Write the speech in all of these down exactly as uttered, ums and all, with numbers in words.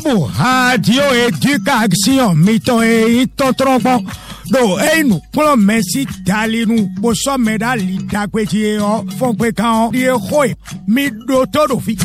Radio Éducation mito e totropo do e nu plo mesi dalinu bo so medali dagbeji o fon pe kan di hoi mi do todo fi.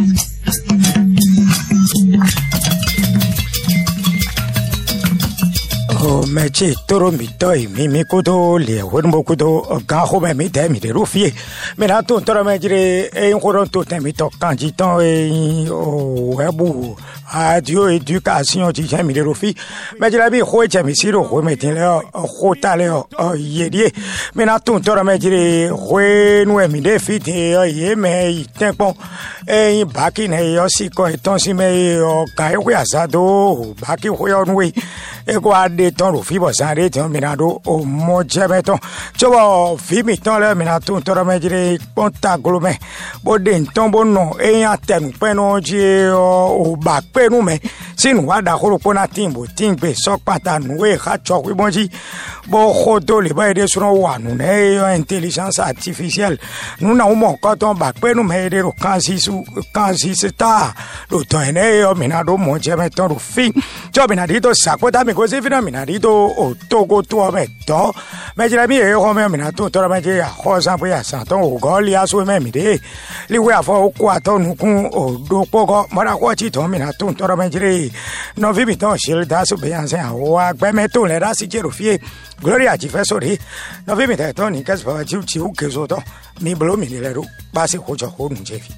Oh, mechi toro mitoi mimi kudo le wonmo kudo ga ho me mi de mi de rufie me na to toro me jire e nkoron to te mi to kanji ton e o webu Radio Éducation ti je mi de rufi me jire bi ho je mi siro ho me tin le ho ta le o yedie me na to toro me jire ho nu e mi de fi te ye me tempo e ba ki ne yo si ko ton si me o ga e we asado ba ki ho yo nu e ko ade ton ro fi bo sare ton minado o mo jebeton chobo fi mi ton le minato toro mejire ponta glome bo de ton bo no e yan tenu pe no je o ba pe nu me sinu wa da horo pona timbo timbe so pata nu e ha cho wi bonji bo khodo le ba de suno wa nu ne intelligence artificielle nu na mo ko ton ba pe nu me de ro kan si su kan si sta lo to ne o minado mo jebeton ro fi cho minadito sakota mi così fino a minadito o togo to me to me jira mi e ho me minato to me je ho san pu ya san to o go li aso me mi de li we afo ko ato nu kun o do pogo mara ko chi to minato to me jire no vi mi to shil da su be yan san o agbe me to le da si jero fie gloria ji fe sori no vi mi te to ni kes fa ji ji u ke so to mi blo mi le ro ba si ho jo ho nu je fi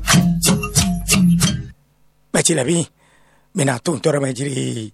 me chi la vi minato to me jire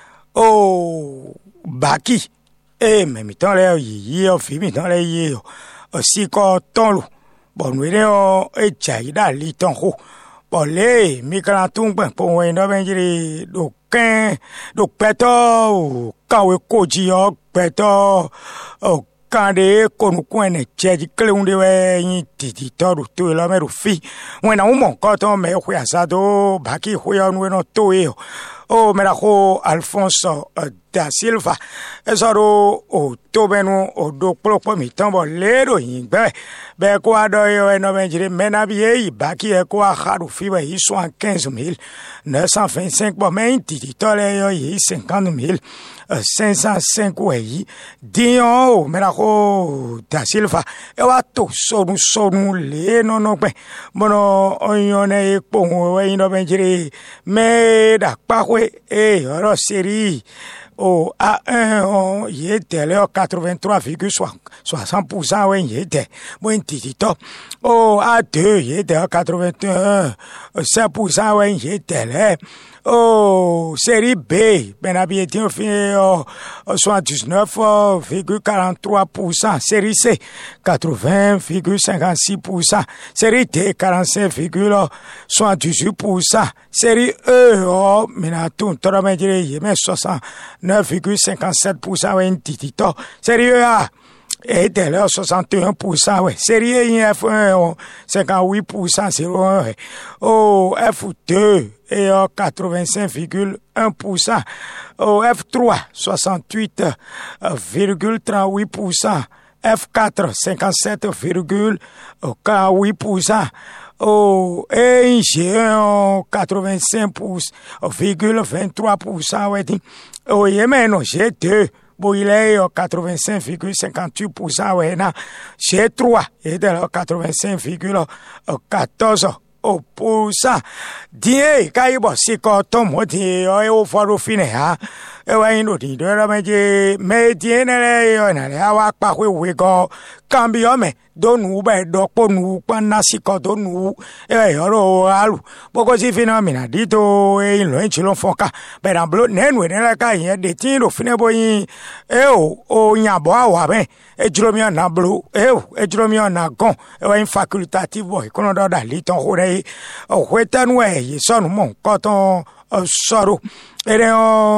oh baki e me mi ton le yi o fi mi ton le yi o si ko ton lu bo nu re o e jai da li ton ho bo le mi kan tun gbe po wen do benjiri do kan do peto ka we ko ji o peto o kan de ko nu ko ene jeji kle un de we yin ti ti to ru to lo me ru fi wen na un mo ko ton me ho ya sa do baki ho ya nu no to e o me la ho Alfonso uh, da Silva esoro o to benu o do plopo mi tambo lero yin gbe be ko ado yo eno benjire mena bi e ba ki e ko a haru fi we yi quinze mille neuf cent vingt-cinq bo me ti ti to le yo yi cinquante mille cinq cent cinq we dion o me la ho da Silva e wa to sonu sonu le no no gbe mono oyone e po we ino benjire me da pa et alors série au A un il était là quatre-vingt-trois virgule soixante pour cent ouais il était bon titito au A deux il était à quatre-vingt-un cinq pour cent ouais il était là oh série B ben habité au fin soixante-dix-neuf virgule quarante-trois pour cent série C quatre-vingts virgule cinquante-six pour cent série D quarante-cinq virgule soixante-dix-huit pour cent série E oh minato toro me dire yeme soixante-neuf virgule cinquante-sept pour cent ouais titito série E A et de là soixante et un pour cent ouais série F un cinquante-huit pour cent zéro un oh F deux et quatre-vingt-cinq virgule un pour cent au F trois soixante-huit virgule trente-huit pour cent F quatre cinquante-sept virgule quarante-huit pour cent au E G un quatre-vingt-cinq virgule vingt-trois pour cent ouais au Yémen G deux bon il est quatre-vingt-cinq virgule cinquante-huit pour cent ouais na G trois et de quatre-vingt-cinq virgule quatorze pour cent die kai bo si ko to mo di o fo fine ha e wa yin do di do ra me je me die ne le yo na le wa pa we we go cambio me do nu be do po nu pa na si ko do nu e yo ro alu boko si fenomena dito e lo en chilo foka be na blo ne nu ne la ka yin de tin do fine bo yin e o o nya bo awa be e juro mi na blo e o e juro mi na gon e wa in facultative boy kono do da li ton ho re o hweta nu e so nu mo ko ton soro ene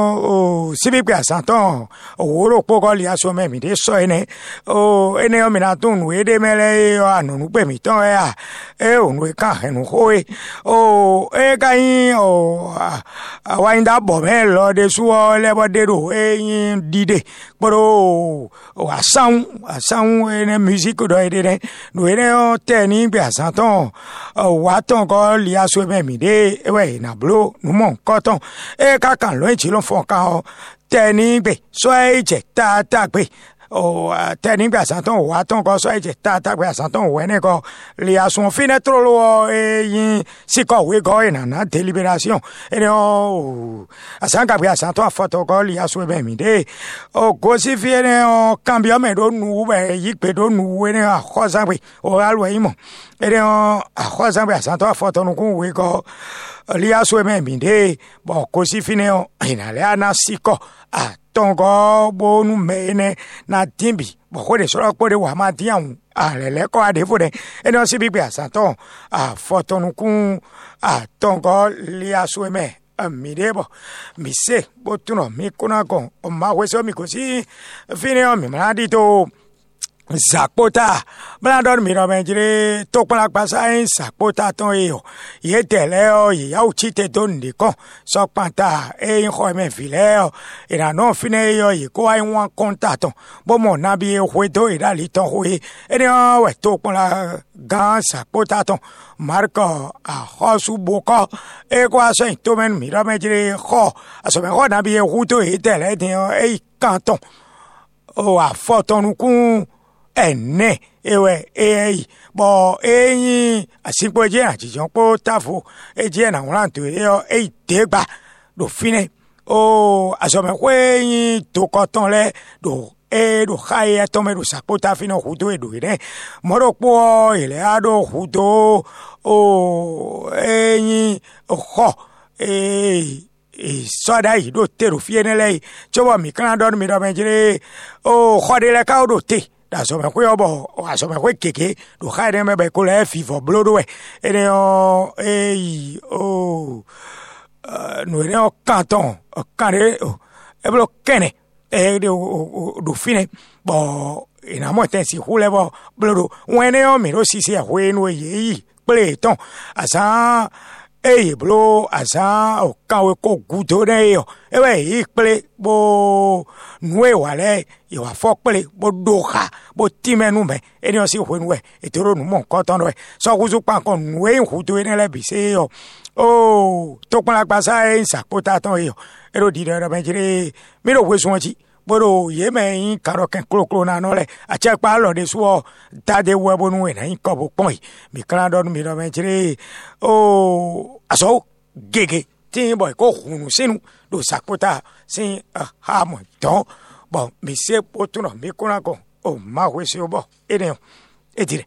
o sibi pe asanton o ro poko li aso me mi de so ene o ene o mi na tun nu ede mele o anu pe mi ton e a e o nu kan enu ho e o e ka yin o a wa inda bo me lo de su o le bo de ro e yin dide poro o asan asan ene musique do ede ne nu ene o te ni pe asanton o wa ton ko li aso me mi de e we na blo nu mo ko ton e ka kan lo ti lo fon kan o teni gbe so e je ta ta gbe o teni gbe asanton o wa ton ko so e je ta ta gbe asanton o ne ko li asun fine tro lo e yin si ko we go ina na deliberation e o asan ka gbe asanton foto ko li asun be mi de o go si fi ne o cambio me do nu be yi pe do nu we ne a ko san gbe o alu yin mo e o a ko san gbe asanton foto nu ku we ko li aso me mi de bo così fine o ina le ana siko a tongo bonu mene na timbi bo ko de so po de wa ma ti awun a le le ko ade fo de eni o si bi pe asanton a foto nu kun a tongo li aso me mi de bo mi se bo tuno mi kuna kon o ma we so mi così fine o mi ma di to Zakpota blador miro menjire tokpala pasa en zakpota ton e o ye tele o ye ya uchite don de kon so panta e ho me file o ira no fine yo ye ko ai wan contact bo mo na bi e hwedo ira li ton ho e e o we tokpala gan zakpota ton marco a hosu boko e ko aso to men miro menjire ho aso me ho na bi e huto e tele de e canton o a foto nu kun ene ewe ei bo eyin asipo je ajijan po tafo eje na won to e e degba do fine o asome kweyin to koton le do e do khaye to me do sapota fino hudo e do ire moro po ile ado hudo o eyin ho e e soda yi do te ro fiene le chobo mi kan do mi do menjire o khode le ka do te da so me kwe obo o so me kwe keke do khade me be ko le fivo blodo we ene o e o no ene o canton o kare o e blo kene e do do fine bo ina mo ten si hule bo blodo wene o mi ro si si hwe no ye ple ton asa e blo asa o kawe ko gudo ne yo e we ikple bo nwe wale yo wa fokple bo doha bo timenu me e ni o si hwe nwe e toro nu mo ko ton we so kuzu pa kon nwe hudo ne le bi se yo o to pa pasa e sapota ton yo e ro di re me jire mi ro hwe sun ji boro ye me yin karo ken klo klo na no le a che pa lo de suo ta de we bo nu na yin ko bo pon mi kran do mi ro me jire o aso gege tin boy ko hunu sinu do sapota sin ha mo don bon mi se potuno mi kuna ko o ma we se obo ene e dire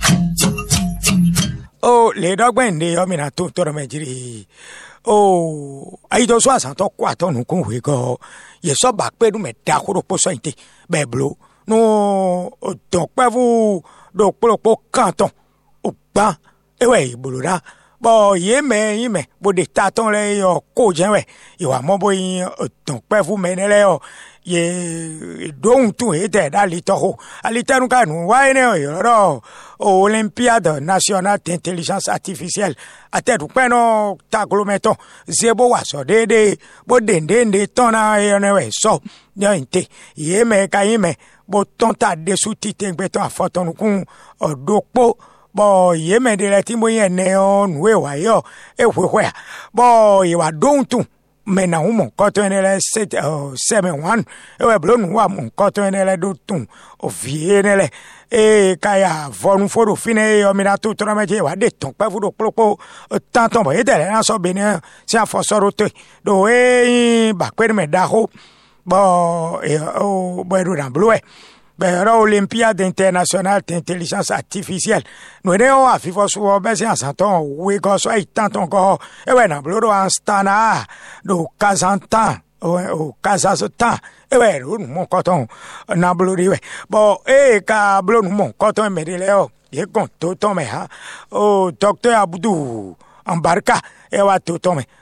o le dogben de o mi na to to ro me jire o ai do so asan to kwa to nu kun we go ye so ba pe du me da kuro po so inte be blo no o to pe vu do po po canton o ba e we bulura bo ye me yin me bo de ta ton le yo ko jen we yo wa mo bo yin o to pe vu me ne le yo ye don tu e de da li to ho ali tanu ka nu wa ne yo ro Olympiade nationale d'intelligence artificielle a te du peno ta glometon zebo wa so de de bo dende de ton na e ne we so yo inte ye me ka yin me bo ton ta de su ti te gbe ton afoton nu kun odopo bo ye me de le ti mo yen ne o nu e wa yo e hwe hwe bo ye wa don tu me na un mon koto ene le set seven one e we blo nu wa mon koto ene le do tun o vie ene le e kaya vonu foro fine o mi na tu tro me je wa de ton pe fu do plopo tanton bo e de na so be ne si a fo so ro te do e ba pe me da ho bo e o bo ru na blo e Bera Olympiade internationale d'intelligence artificielle. Nous n'avons pas fait ce qu'on a fait en Santon, oui, quand ça est tant encore. Et ouais, nous avons un stana, nous Kazantan, au Kazakhstan. Et ouais, nous mon coton, nous avons dit, bon, et quand nous mon coton, mais il est, il est tout tombé, hein. Oh, docteur Aboudou, embarca, et ouais, tout tombé.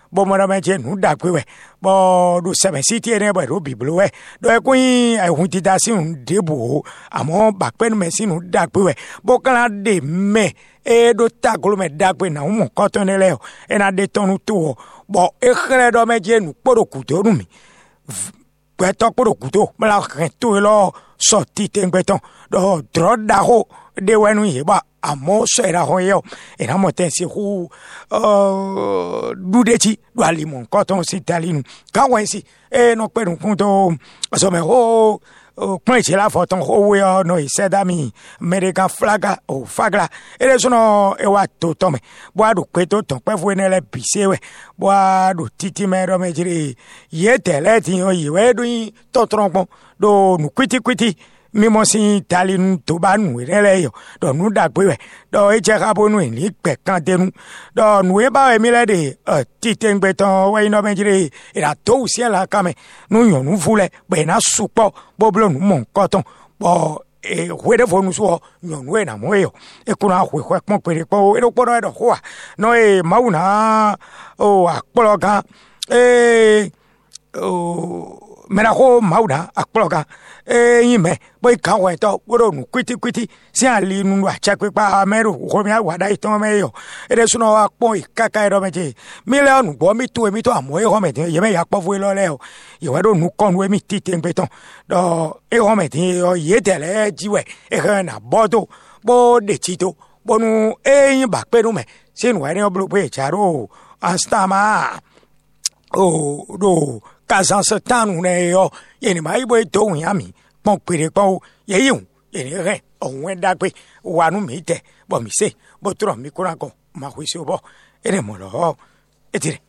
bo mo me je nu da pe we bo do seven city ne bo ro biblo we do e kun e hun ti da si un debo amo ba pe me si nu da pe we bo kan de me e do ta ko me da pe na mo ko to ne le o e na de tonu to bo e kre do me je nu poro ku to nu mi pe to poro ku to me la ken to lo so ti te ngbe ton do dro da ho de wenu ye ba amo so era ho yo era mo ten si hu uh dudechi do ali mon ko ton si talinu ka wen si e no pe kun to so me ho point la foton ho we no isedami American flag o fagla ele sono e wa to to me bo adu pe to ton pe fu ne le bise we bo adu titi me ro me jiri ye tele ti o yi we do to tronpon do nu kwiti kwiti mi mo si talinu to ba nu re yo do nu da pe we do e je ka bo nu ni pe kan tenu do nu e ba mi le de titi ngbe ton we no me jiri ira to si la kame nu yon nu fule be na supo bo blo nu mon koton bo e wede fonu so yon we na mo yo e kuna hwe hwe pon pere po e do podo e do ho no e mauna o akpolo kan e o mera ho mauna akpolo kan e yime bo ka we to woro nu kwiti kwiti si ali nu a cha pe pa ameru ho mi wa dai to me yo e de suno wa pon ikaka e do meje million bo mi to mi to amo e ho me ye me ya po fu lo le o ye wa do nu kon we mi ti te npe ton do e ho me ti yo ye tele jiwe e kan na bodo bo de ti to bo nu e yin ba pe nu me se nu wa ni oblo pe charo astama o do kazan se tanu ne yo ye ni mai bo to ya mi pon pere pon ye yun ye ni re ohun e da pe wa nu mi te bo mi se bo tro mi kuran ko ma hu si obo ere mo lo e dire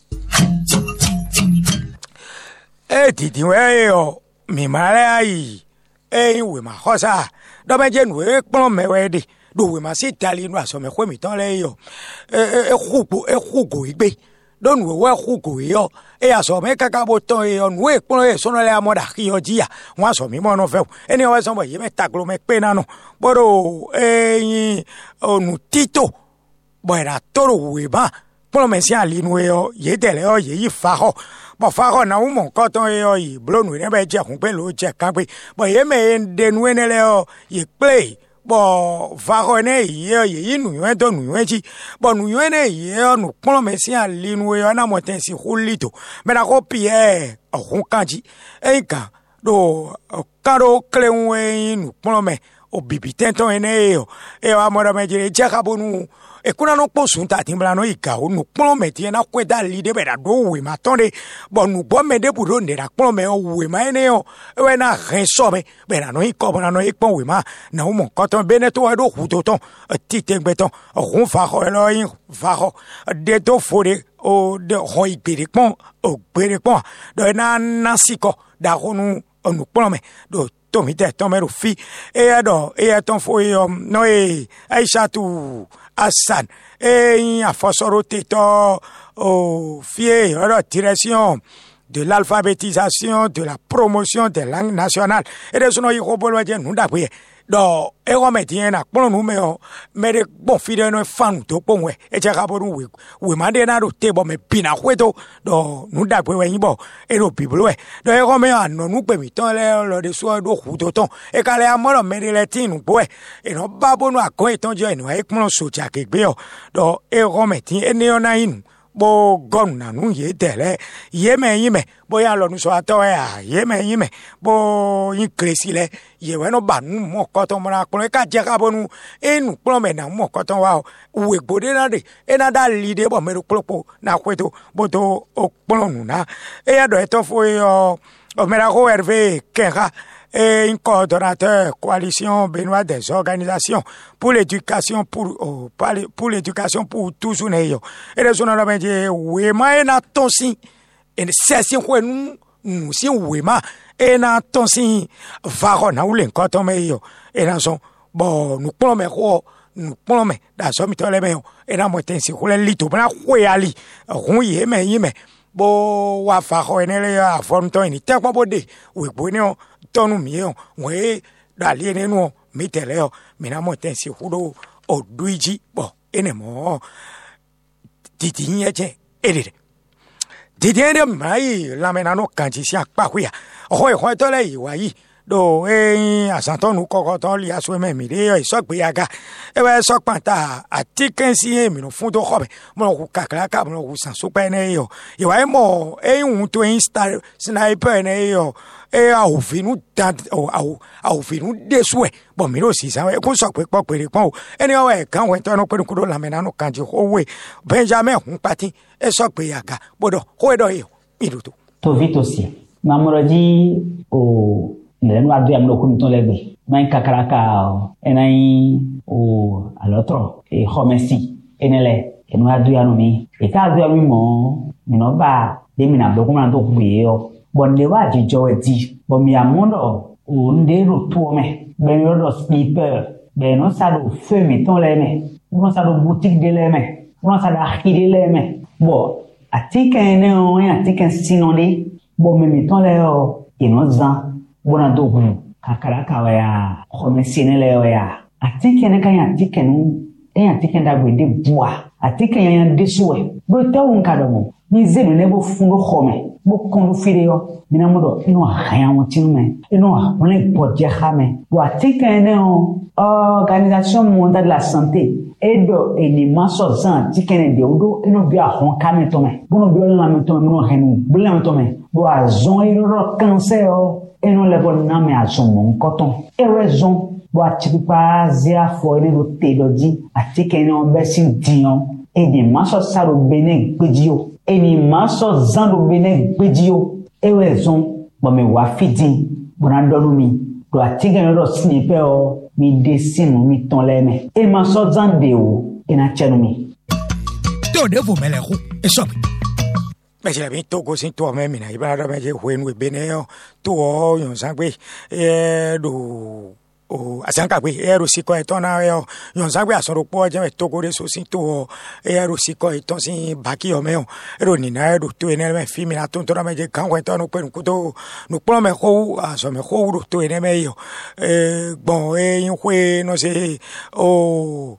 e ti ti we yo mi mare ai e we ma hosa do me je nu e pon me we de do we ma si tali nu aso me kwe mi ton le yo e e khupo e khugo igbe don we khugo yo e aso me kaka bo ton e on we pon e so no le amoda ki o jia won aso mi mo no fe eni o so bo ye me taklo me pe na no boro e yin onu tito bo era toro we ba pon me si ali nu e o ye tele o ye yi fa ho bo fa ho na mo ko ton e o yi blo nu ne be je kun pe lo je kan pe bo ye me de nu ne le o ye play bo va ho ne ye ye nu yo to nu yo chi bo nu yo ne ye nu pon me si ali nu yo na mo ten si hulito me na ko pie o hun kanji e kan do karo kleun we nu pon me o bibi tenton ene yo e wa mo me jere je ka bonu e kuna no posun ta timbla no ika o nu pon me ti na kweda li de be da do we ma ton de bo nu bo me de buro ne da pon me o we ma ene yo e we na ren so me be na no iko bo na no ipon we ma na o mo ko ton be ne to do hu to ton ti te gbe ton o hun fa ho lo yin fa ho de to fore o de ho igbere pon o gbere pon do na nasiko da honu onu pon me do to mi te to me ro fi e ado e ton fo yo no e Aisha tu Hassan et a forceroté au fier à la direction de l'alphabétisation, de la promotion des langues nationales. Et de ce nom, il faut dire nous d'après. Donc, et on met bien à bon numéro, mais de bon fidèle no fan to bon ouais. Et j'ai rapport oui, oui, mandé na route bon mais pina hueto. Donc, nous d'après ouais bon. Et le bible ouais. Donc, on met à non nous permettons le de soir do hutoton. Et quand les amours mais les tins nous ouais. Et non pas bon à quoi étant Dieu nous avec mon soutien quelque bio. Donc, et on met et néona in. Bo gon na nu ye tele ye me yin me bo ya lo nu so ato e a ye me yin me bo yin kresi le ye we no ba nu mo ko to mo na pon ka je ka bo nu e nu pon me na mo ko to wa we gbode na de e na da li de bo me ro plopo na kweto bo to o pon nu na e ya do e to fo yo o me ra ko Hervé Kenra et un coordonnateur coalition Benoît des organisations pour l'éducation pour oh, pour l'éducation pour tous les yo et les zones là dit oui ma na tonsi et c'est si quoi nous nous si oui ma et na tonsi va na ou l'encoto me yo et dans son bon nous prenons mais quoi nous prenons mais dans son mitole me yo et na moten si quoi lito na quoi ali oui mais mais bo wa fa ho enele ya form to ni te po de we bo ni o tonu mi o we da li ni no mi tele o mi na mo ten si hudo o duiji bo ene mo titi nye che edire Didien de mai la menano kanji si akpa kuya. Hoi hoi to le iwa yi. Do e asanto nu kokoto li aso me mi de e so pe yaga. E we so panta atiken si e mi no fun to khobe. Mo ku kakla ka mo ku san so pe ne yo. Iwa e mo e un to install sniper ne yo. E a o finu dat o a o finu de soué bon mi ro si sa e ko so pe po pere pon eni o e kan we to no pe ku la menano kanji ho we Benjamin hun pati e so pe yaga bodo ho do yo mi do to vite aussi mamoroji o le no adu am no ku mi ton lebe man kakaraka enai o alotro e homesi enele enu adu ya no mi e ka adu ya mi mo mi no ba de mi na do ku na do ku ye o bonde wa jijo eti bo mi amondo o ndero tuome ben yo sniper ben no sa do feu mi ton le me no sa do boutique de le me no sa da khide le me bo atika ene o atika sinonde bo me mi ton le o ino zan bona do ku kakara ka wa ya khomesine le o ya atika ene kan atika nu e atika da gbe de bua atika yan de suwe bo tawu nkado mo ni zenu ne bo fundo khome bo kondo fidio minamodo ino hayan tinume ino on est pour dire xame bo atika ene o organisation mondiale de la santé edo enima so zan tikene de odo ino bi ahon kame tome bono bi ola me tome no henu bula me tome bo azon ino cancer o ino le bon na me azon mon coton e raison bo atipa zia fo ene do tedoji atika ene o besin dion enima so saro bene gbedio enima so zan do bene gbedio e raison bo me wa fidi bona donu mi do atika ene do sniper o mi desinu mi ton leme e ma so zande o ina chenu mi to de vo mele khu e so me se bi to go sin to me mi na iba da me je hu enu be ne yo to o yon san pe e do o asanka pe e ro siko e ton na yo yon san pe asoro po je me to go de so sin to e ro siko e ton sin baki o me o ro ni na ro to ene me fi mi na ton to na me je kan we to no pe ku to no pro me ho aso me ho ro to ene me yo e bon e yin hwe no se o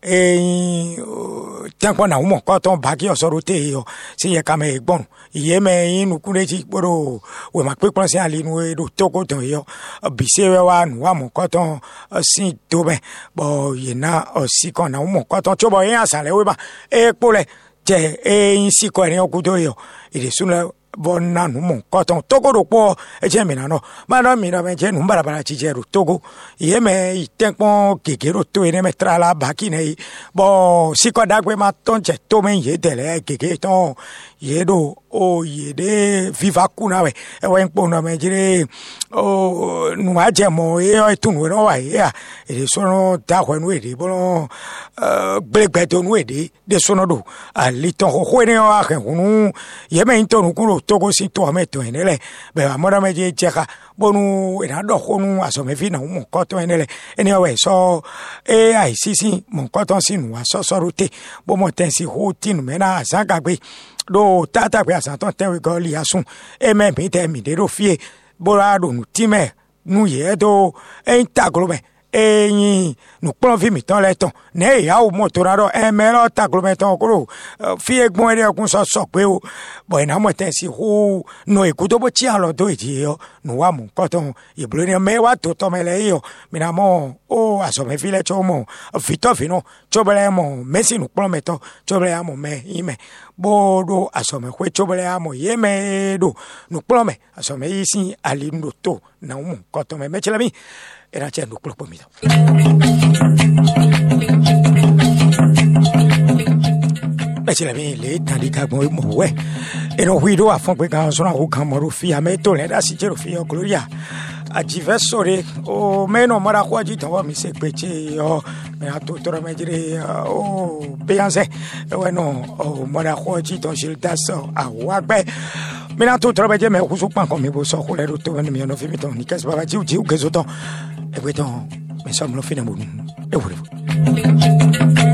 e tianpo na umo ko ton baki o so ro te yo si ye ka me gbon iye me yin nu ku le ti poro we ma pe pon si ali nu e ro to ko ton yo bi se we wa nu wa mo ko ton si to be bo ye na o si ko na umo ko ton cho bo yin asale we ba e po le je e yin si ko ni o ku to yo ire sunle bona nu mo ko ton to ko ro po e je mi na no ma no mi na me je nu bara bara chi je ro to go ye me itekpon kekero to ene me tra la baki nei bo si ko dagwe ma ton je to me ye tele keke ton ye do o ye de viva kuna we e we npo no me jire o nu ma je mo e o tu nu no wa ya e so no da ho nu e de bo no gbegbe to nu e de de so no do ali ton ho ho ne o a hunu ye me into nu kuro to go si to me to ene le be amora me je cheka bonu era do honu aso me fina mo ko to ene le ene we so e ai si si mo ko ton si nu aso so rute bo mo ten si ho tin me na sanga gbe do tata pe asan ton ten we go li asun e me bi te mi de ro fie bo ra do nu ti me nu ye do e ta glo me eyin nu pon fi mi ton le ton ne ya o mo to ra ro e me ro ta glo me ton kuro fi egbon ere okun so so pe o bo ina mo ten si ho no e ku to bo ti an lo do iti yo nu wa mo ko ton e blo ni me wa to to me le yo mi na mo o aso me fi le cho mo fi to fi no cho bele mo me si nu pon me to cho bele mo me i me bo do aso me hwe cho bele mo ye me do nu pon me aso me yi si ali ndo to na mo ko to me me chela mi era c'è un po' mi beh c'è la mia le tali cabo mo we e no guido a fon pe kan so na ko kan mo ro fi a me to le da si je ro fi o gloria a diversore o meno mara ko ji to mi se pe che o me a to to me dire o beyanse we no o mara ko ji to sil da so a wa gbe me na to to me je me ku so pan ko mi bo so ko le ro to mi no fi mi to ni kes baba ji ji u ke so to e poi to mi sono fino a un euro.